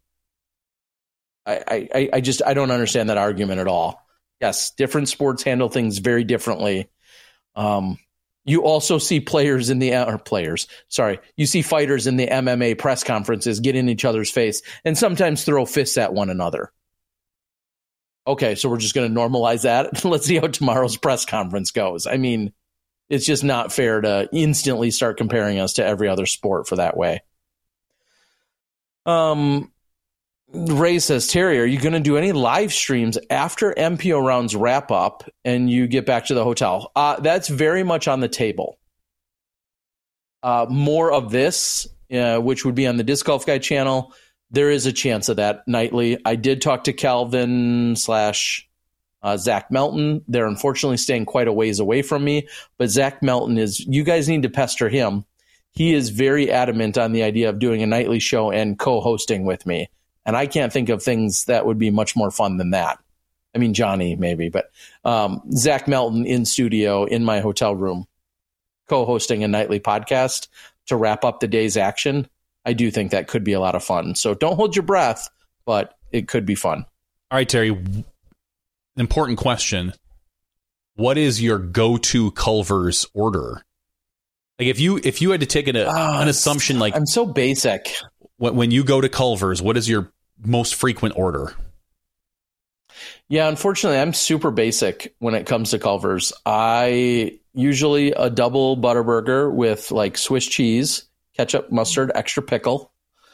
I, I, I just I don't understand that argument at all. Yes, different sports handle things very differently. Um, you also see players in the or players, sorry, you see fighters in the M M A press conferences get in each other's face and sometimes throw fists at one another. Okay, so we're just going to normalize that. Let's see how tomorrow's press conference goes. I mean, it's just not fair to instantly start comparing us to every other sport for that way. Um, Ray says, Terry, are you going to do any live streams after M P O rounds wrap up and you get back to the hotel? Uh, that's very much on the table. Uh, more of this, uh, which would be on the Disc Golf Guy channel. there is a chance of that nightly. I did talk to Calvin slash uh, Zach Melton. They're unfortunately staying quite a ways away from me, but Zach Melton is, you guys need to pester him. He is very adamant on the idea of doing a nightly show and co-hosting with me. And I can't think of things that would be much more fun than that. I mean, Johnny maybe, but um, Zach Melton in studio in my hotel room, co-hosting a nightly podcast to wrap up the day's action. I do think that could be a lot of fun. So don't hold your breath, but it could be fun. All right, Terry, important question. What is your go-to Culver's order? Like if you if you had to take an, a, oh, an assumption, like I'm so basic. When, when you go to Culver's, what is your most frequent order? Yeah, unfortunately, I'm super basic when it comes to Culver's. I usually a double Butterburger with like Swiss cheese, ketchup, mustard, extra pickle.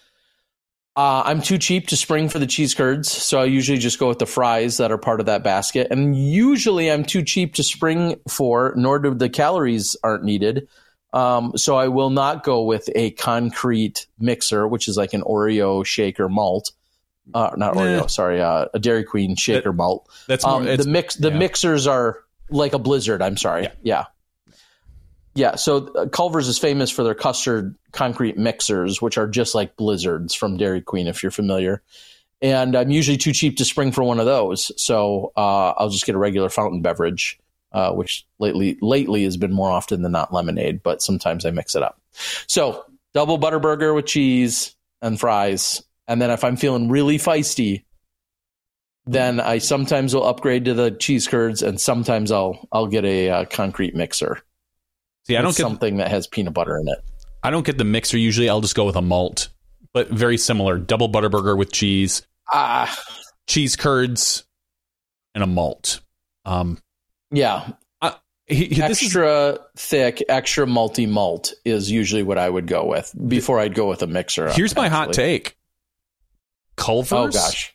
Uh, I'm too cheap to spring for the cheese curds, so I usually just go with the fries that are part of that basket. And usually I'm too cheap to spring for, nor do the calories aren't needed. Um, so I will not go with a concrete mixer, which is like an Oreo shaker malt. Uh, not Oreo, eh. sorry, uh, a Dairy Queen shaker that, malt. That's more, um, the mix. The yeah. mixers are like a Blizzard. I'm sorry. Yeah. Yeah. yeah so uh, Culver's is famous for their custard concrete mixers, which are just like Blizzards from Dairy Queen, if you're familiar. And I'm usually too cheap to spring for one of those. So uh, I'll just get a regular fountain beverage, uh, which lately lately has been more often than not lemonade, but sometimes I mix it up. So double Butterburger with cheese and fries. And then if I'm feeling really feisty, then I sometimes will upgrade to the cheese curds, and sometimes I'll I'll get a uh, concrete mixer. See, I don't get something that has peanut butter in it. I don't get the mixer usually. I'll just go with a malt, but very similar. Double Butterburger with cheese, ah, cheese curds, and a malt. Um, yeah, uh, he, he, extra is, thick, extra malty malt is usually what I would go with before I'd go with a mixer. Here's my actually. hot take. Culver's, oh gosh,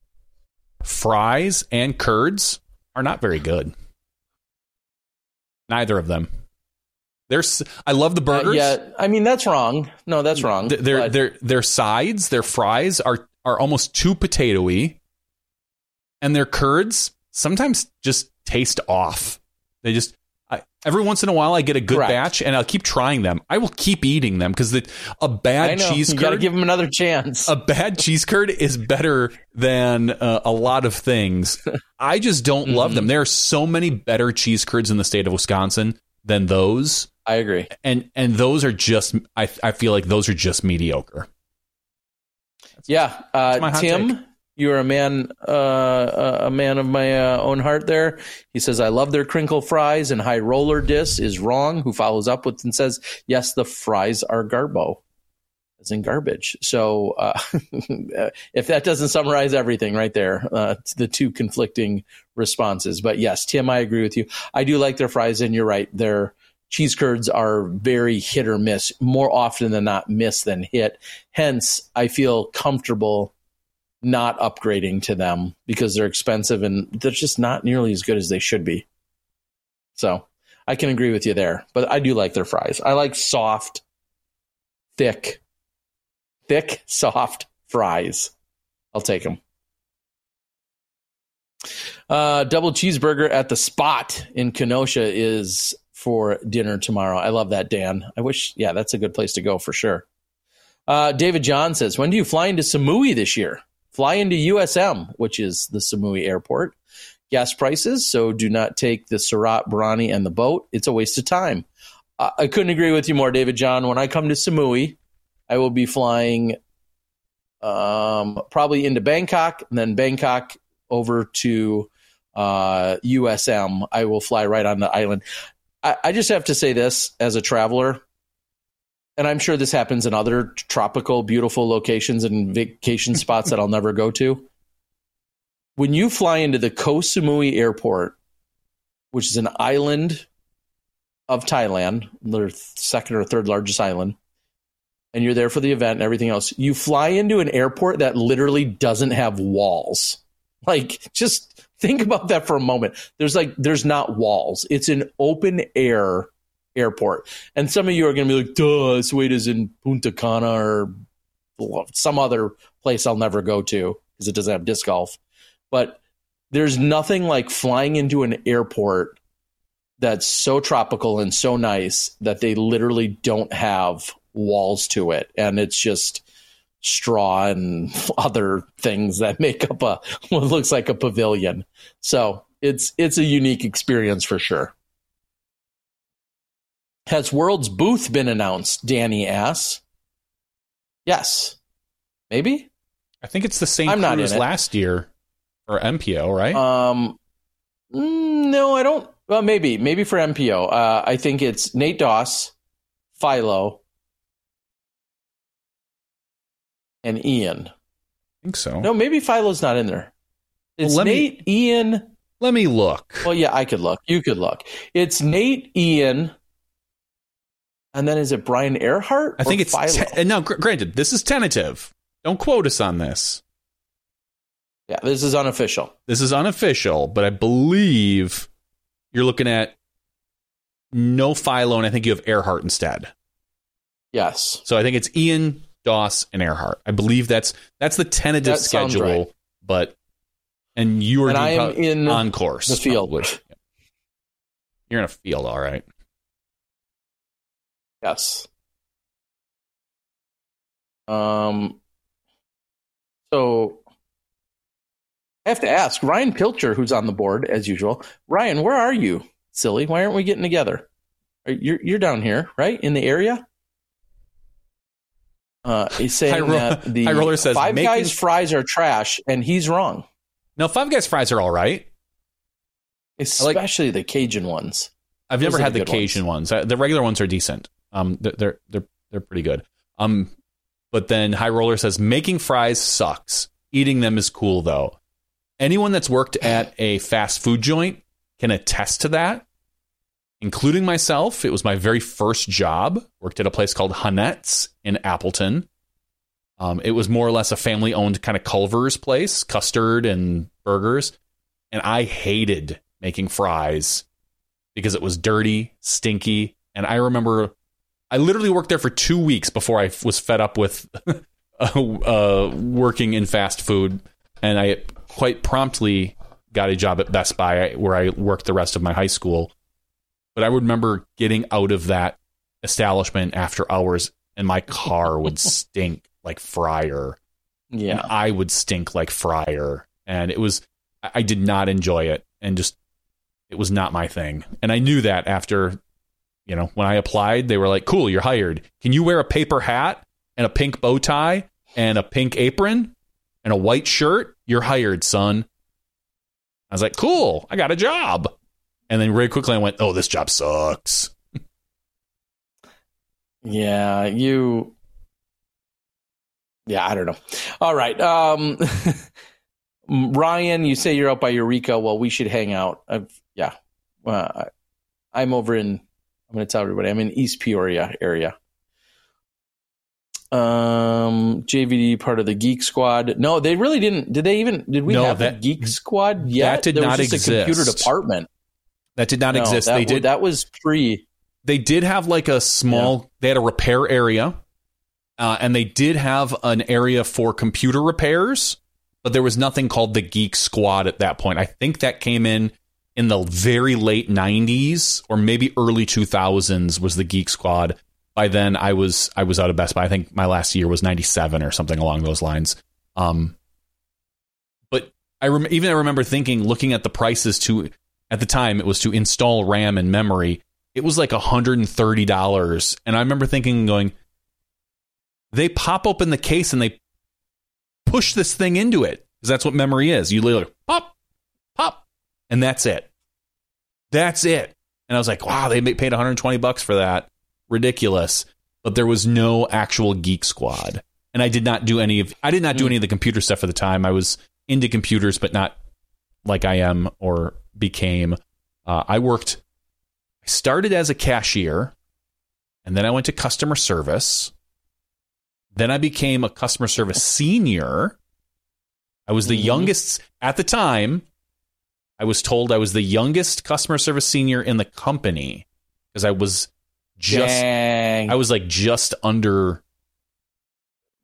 fries and curds are not very good. Neither of them. There's, I love the burgers. Uh, yeah, I mean that's wrong. No, that's wrong. Their but... their their sides, their fries are are almost too potato-y, and their curds sometimes just taste off. They just. I, every once in a while, I get a good Correct. batch, and I'll keep trying them. I will keep eating them because the a bad I know. cheese you curd. You got to give them another chance. A bad cheese curd is better than uh, a lot of things. I just don't mm-hmm. love them. There are so many better cheese curds in the state of Wisconsin than those. I agree, and and those are just. I I feel like those are just mediocre. That's yeah, uh, Tim. Take. You're a man, uh, a man of my uh, own heart there. He says, I love their crinkle fries and high roller dis is wrong. Who follows up with and says, yes, the fries are garbo, as in garbage. So uh, if that doesn't summarize everything right there, uh, the two conflicting responses. But yes, Tim, I agree with you. I do like their fries, and you're right. Their cheese curds are very hit or miss, more often than not miss than hit. Hence, I feel comfortable not upgrading to them because they're expensive and they're just not nearly as good as they should be. So I can agree with you there, but I do like their fries. I like soft, thick, thick, soft fries. I'll take them. Uh, double cheeseburger at the Spot in Kenosha is for dinner tomorrow. I love that, Dan. I wish, yeah, that's a good place to go for sure. Uh, David John says, when do you fly into Samui this year? Fly into U S M, which is the Samui airport. Gas prices, so do not take the Surat Barani and the boat. It's a waste of time. Uh, I couldn't agree with you more, David John. When I come to Samui, I will be flying um, probably into Bangkok, and then Bangkok over to uh, U S M. I will fly right on the island. I, I just have to say this as a traveler, and I'm sure this happens in other tropical, beautiful locations and vacation spots that I'll never go to. When you fly into the Koh Samui Airport, which is an island of Thailand, their second or third largest island, and you're there for the event and everything else, you fly into an airport that literally doesn't have walls. Like, just think about that for a moment. There's like, there's not walls. It's an open air airport. And some of you are going to be like, duh, this wait is in Punta Cana or some other place I'll never go to because it doesn't have disc golf. But there's nothing like flying into an airport that's so tropical and so nice that they literally don't have walls to it. And it's just straw and other things that make up a what looks like a pavilion. So it's it's a unique experience for sure. Has World's booth been announced? Danny asks. Yes. Maybe? I think it's the same I'm not crew as in it. last year for M P O, right? Um, mm, no, I don't. Well, maybe. Maybe for M P O. Uh, I think it's Nate Doss, Philo, and Ian. I think so. No, maybe Philo's not in there. It's Well, let me- Nate, Ian. Let me look. Well, yeah, I could look. You could look. It's Nate, Ian, and then is it Brian Earhart? I think or it's Philo? te- now. Gr- granted, this is tentative. Don't quote us on this. Yeah, this is unofficial. This is unofficial, but I believe you're looking at no Philo, and I think you have Earhart instead. Yes. So I think it's Ian, Doss, and Earhart. I believe that's that's the tentative That sounds schedule, right. but and you are And I am doing in on course the field. probably. You're in a field, all right. Yes. Um. So I have to ask Ryan Pilcher, who's on the board as usual. Ryan, where are you? Silly, why aren't we getting together? Are, you're you're down here, right, in the area? Uh, he's saying High Ro- that the High Roller says, Five making- Guys fries are trash, and he's wrong. No, Five Guys fries are all right. Especially the Cajun ones. I've Those never are had the the good Cajun ones. Uh, The regular ones are decent. Um, they're they're they're, they're pretty good. Um, but then High Roller says making fries sucks. Eating them is cool though. Anyone that's worked at a fast food joint can attest to that, including myself. It was my very first job. Worked at a place called Hanette's in Appleton. Um, it was more or less a family-owned kind of Culver's place, custard and burgers, and I hated making fries because it was dirty, stinky, and I remember I literally worked there for two weeks before I was fed up with uh, uh, working in fast food, and I quite promptly got a job at Best Buy where I worked the rest of my high school. But I would remember getting out of that establishment after hours, and my car would stink like fryer. Yeah. And I would stink like fryer. And it was, I I did not enjoy it. And just, it was not my thing. And I knew that after, you know, when I applied, they were like, cool, you're hired. Can you wear a paper hat and a pink bow tie and a pink apron and a white shirt? You're hired, son. I was like, cool, I got a job. And then very quickly I went, oh, this job sucks. Yeah, you. Yeah, I don't know. All right. Um, Ryan, you say you're out by Eureka. Well, we should hang out. I've, yeah. Uh, I'm over in, I'm going to tell everybody, I'm in East Peoria area. Um, J V D part of the Geek Squad. No, they really didn't. Did they even, did we No, have that- a Geek Squad yet? that did there not was just a computer exist. department. That did not No, exist. That, They w- did. That was pre. They did have like a small, Yeah. they had a repair area, uh, and they did have an area for computer repairs, but there was nothing called the Geek Squad at that point. I think that came in in the very late nineties or maybe early two thousands was the Geek Squad. By then I was, I was out of Best Buy. I think my last year was ninety-seven or something along those lines. Um, but I rem- even I remember thinking, looking at the prices to, at the time it was to install RAM and memory. It was like one hundred thirty dollars. And I remember thinking and going, they pop open the case and they push this thing into it. Because that's what memory is. You literally pop, pop, and that's it. That's it. And I was like, wow, they paid one hundred twenty bucks for that. Ridiculous. But there was no actual Geek Squad. And I did not do any of, I did not do any of the computer stuff at the time. I was into computers, but not like I am or became. Uh, I worked, I started as a cashier, and then I went to customer service. Then I became a customer service senior. I was the mm-hmm. youngest at the time. I was told I was the youngest customer service senior in the company because I was just, Dang. I was like just under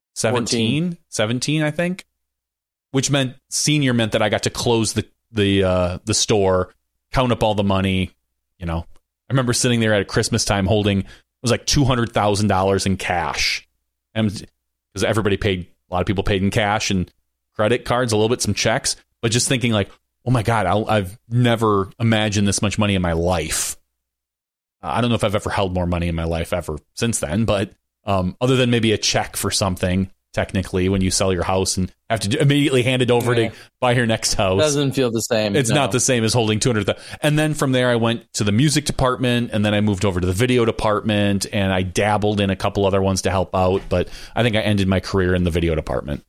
seventeen, seventeen, I think, which meant senior meant that I got to close the, the, uh, the store, count up all the money. You know, I remember sitting there at Christmas time holding, it was like two hundred thousand dollars in cash. And because everybody paid, a lot of people paid in cash and credit cards, a little bit, some checks, but just thinking like, oh my God, I'll, I've never imagined this much money in my life. Uh, I don't know if I've ever held more money in my life ever since then, but um, other than maybe a check for something, technically, when you sell your house and have to do, immediately hand it over yeah. to buy your next house. Doesn't feel the same. It's no. not the same as holding two hundred thousand dollars. And then from there, I went to the music department, and then I moved over to the video department, and I dabbled in a couple other ones to help out, but I think I ended my career in the video department.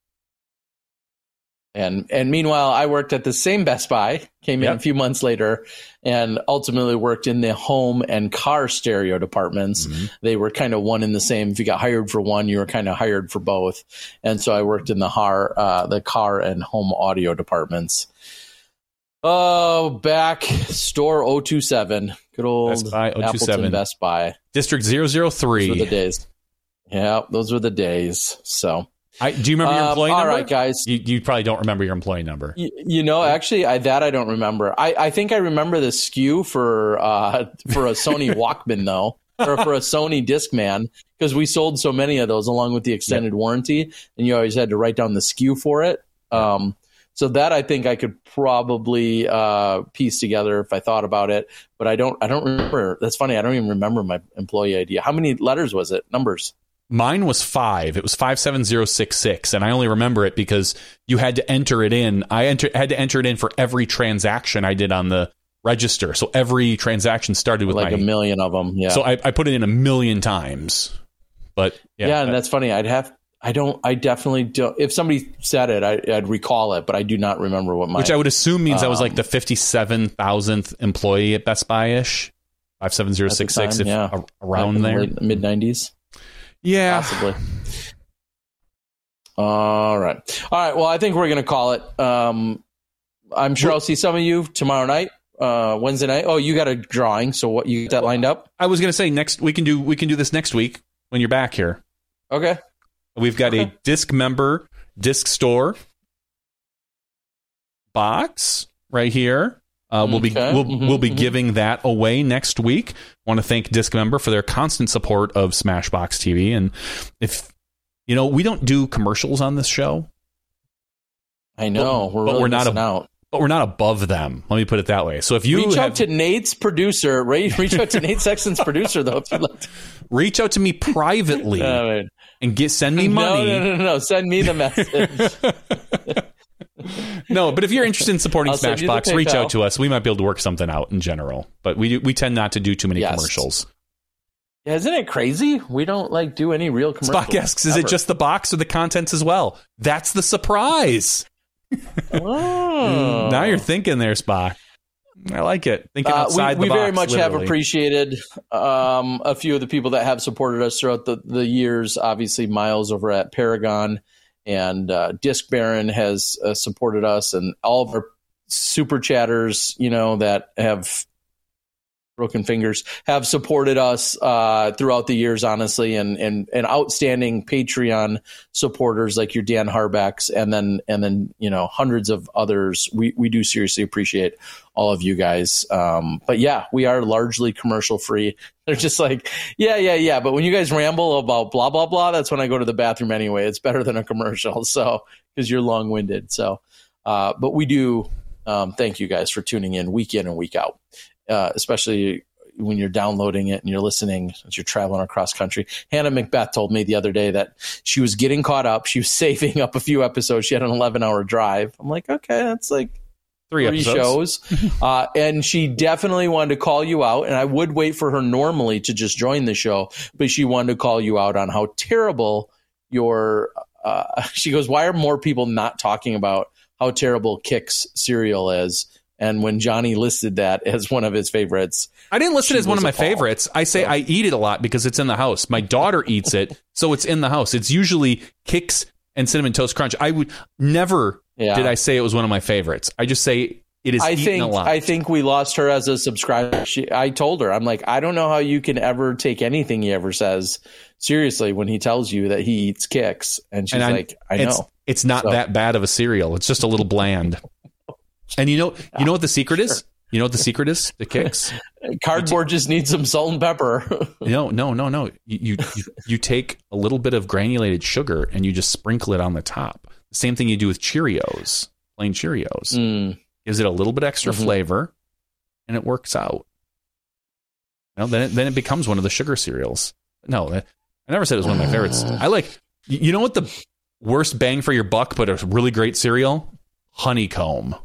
And and meanwhile, I worked at the same Best Buy, came in yep. a few months later, and ultimately worked in the home and car stereo departments. Mm-hmm. They were kind of one in the same. If you got hired for one, you were kind of hired for both. And so I worked in the car, uh, the car and home audio departments. Oh, back store oh two seven. Good old Best Buy, oh two seven. Appleton Best Buy. District zero zero three. Those were the days. Yeah, those were the days. So... I, do you remember your employee um, number? All right, guys. You, you probably don't remember your employee number. You, you know, actually, I, that I don't remember. I, I think I remember the S K U for uh, for a Sony Walkman, though, or for a Sony Discman, because we sold so many of those along with the extended yep. warranty, and you always had to write down the S K U for it. Um, so that I think I could probably uh, piece together if I thought about it, but I don't. I don't remember. That's funny. I don't even remember my employee I D. How many letters was it? Numbers? Mine was five. It was five seven zero six six, and I only remember it because you had to enter it in. I enter, had to enter it in for every transaction I did on the register. So every transaction started with like my, a million of them. Yeah. So I, I put it in a million times. But yeah, yeah, and I, that's funny. I'd have. I don't. I definitely don't. If somebody said it, I, I'd recall it, but I do not remember what my. Which I would assume means um, I was like the fifty-seven thousandth employee at Best Buy ish. five seven zero six six, if yeah. around like there, the mid nineties. Yeah, possibly. All right. All right. Well, I think we're going to call it. Um, I'm sure I'll see some of you tomorrow night, uh, Wednesday night. Oh, you got a drawing. So what, you got that lined up? I was going to say next, we can do, we can do this next week when you're back here. Okay. We've got okay. a disc member disc store box right here. Uh, we'll be okay. we'll, mm-hmm, we'll be mm-hmm. giving that away next week. Want to thank Disc Member for their constant support of Smashbox T V. And if you know, we don't do commercials on this show. I know, but, we're but really we're not missing a, out. but we're not above them. Let me put it that way. So if you reach have, out to Nate's producer, reach out to Nate Sexton's producer, though. If you'd like to. Reach out to me privately uh, and get send me money. No, no, no, no. Send me the message. No, but if you're interested in supporting I'll Smashbox, reach out to us. We might be able to work something out in general, but we do, we tend not to do too many yes. commercials. Yeah, isn't it crazy? We don't like do any real commercials. Spock asks, is it just the box or the contents as well? That's the surprise. Oh. Now you're thinking there, Spock. I like it. Thinking outside uh, we, the box. We very much literally. have appreciated um, a few of the people that have supported us throughout the, the years. Obviously, Miles over at Paragon. And uh, Disc Baron has uh, supported us, and all of our super chatters, you know, that have broken fingers have supported us uh, throughout the years, honestly, and, and and outstanding Patreon supporters like your Dan Harbacks, and then and then you know hundreds of others. We we do seriously appreciate all of you guys. Um, but yeah, we are largely commercial free. They're just like, yeah, yeah, yeah. But when you guys ramble about blah, blah, blah, that's when I go to the bathroom anyway. It's better than a commercial. So, because you're long winded. So, uh, but we do um, thank you guys for tuning in week in and week out, uh, especially when you're downloading it and you're listening as you're traveling across country. Hannah Macbeth told me the other day that she was getting caught up. She was saving up a few episodes. She had an eleven hour drive. I'm like, okay, that's like, Three, Three shows. uh, and she definitely wanted to call you out. And I would wait for her normally to just join the show, but she wanted to call you out on how terrible your, uh, she goes, why are more people not talking about how terrible Kix cereal is? And when Johnny listed that as one of his favorites, I didn't list it as one of my appalled. favorites. I say so. I eat it a lot because it's in the house. My daughter eats it, so it's in the house. It's usually Kix and Cinnamon Toast Crunch. I would never... Yeah. Did I say it was one of my favorites? I just say It is I eaten think a lot. I think we lost her as a subscriber. She, I told her, I'm like, I don't know how you can ever take anything he ever says seriously when he tells you that he eats Kix. And she's and I, like, I it's, know. It's not so. that bad of a cereal. It's just a little bland. And you know, you know what the secret sure. is? You know what the secret is? The Kix. Cardboard just needs some salt and pepper. no, no, no, no. You, you you take a little bit of granulated sugar and you just sprinkle it on the top. The same thing you do with Cheerios, plain Cheerios. Mm. Gives it a little bit extra mm-hmm. flavor, and it works out. You know, then it, then it becomes one of the sugar cereals. No, I never said it was one of my favorites. I like. You know what the worst bang for your buck, but a really great cereal? Honeycomb.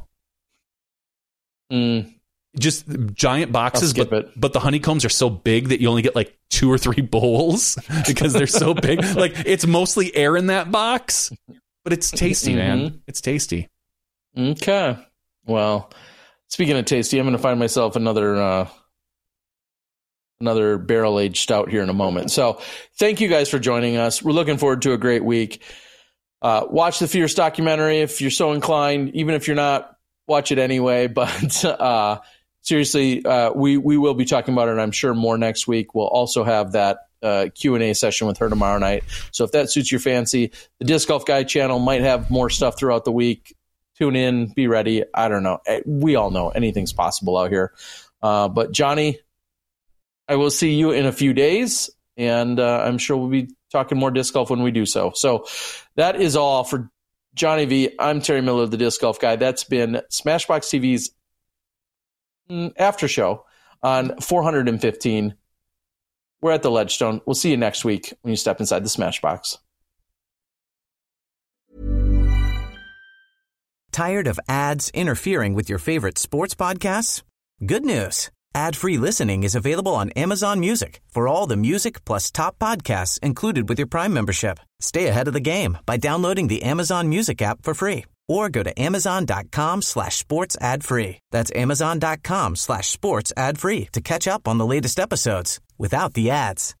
Mm. Just giant boxes, but it. but the honeycombs are so big that you only get like two or three bowls because they're so big. Like it's mostly air in that box, but it's tasty, mm-hmm. man. It's tasty. Okay. Well, speaking of tasty, I'm going to find myself another uh, another barrel aged stout here in a moment. So, thank you guys for joining us. We're looking forward to a great week. Uh, watch the Fierce documentary if you're so inclined. Even if you're not, watch it anyway. But uh, seriously, uh, we we will be talking about it, and I'm sure more next week. We'll also have that uh, Q and A session with her tomorrow night. So if that suits your fancy, the Disc Golf Guy channel might have more stuff throughout the week. Tune in, be ready. I don't know. We all know anything's possible out here. Uh, but Johnny, I will see you in a few days, and uh, I'm sure we'll be talking more disc golf when we do so. So that is all for Johnny V. I'm Terry Miller, the Disc Golf Guy. That's been Smashbox T V's after show on four hundred fifteen. We're at the Ledgestone. We'll see you next week when you step inside the Smashbox. Tired of ads interfering with your favorite sports podcasts? Good news. Ad-free listening is available on Amazon Music for all the music plus top podcasts included with your Prime membership. Stay ahead of the game by downloading the Amazon Music app for free or go to amazon.com slash sports ad free. That's amazon.com slash sports ad free to catch up on the latest episodes without the ads.